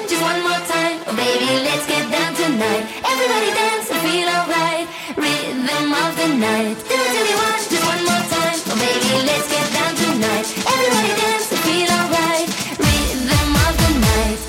just one more time. Oh baby, let's get down tonight. Everybody dance and feel alright. Rhythm of the night. Do it till you want, just one more time. Oh baby, let's get down tonight. Everybody dance and feel alright. Rhythm of the night.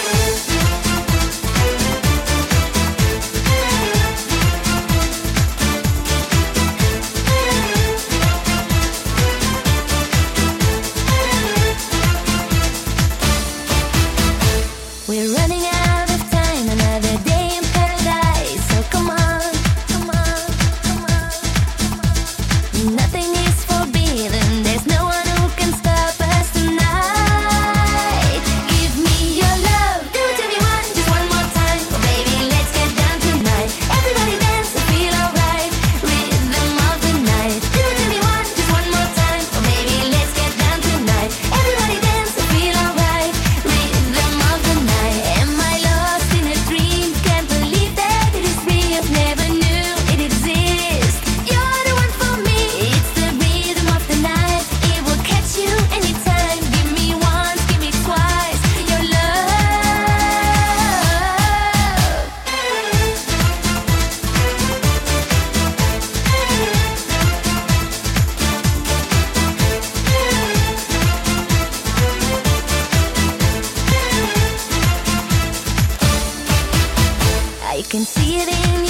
We're running out of time, another day in paradise. So come on, come on, come on, come on. Nothing is forbidden, there's no one who can stop us tonight. Give me your love, do it if you want, just one more time. Oh baby, let's get down tonight. Everybody dance and feel alright. Rhythm of the night. Do it if you want, just one more time. Oh baby, let's get down tonight. Everybody dance and feel alright. Rhythm of the night. Am I lost in a dream? Can't believe that it is real. Never knew it exists. You're the one for me. It's the rhythm of the night. It will catch you anytime. Give me once, give me twice. Your love. I can see it in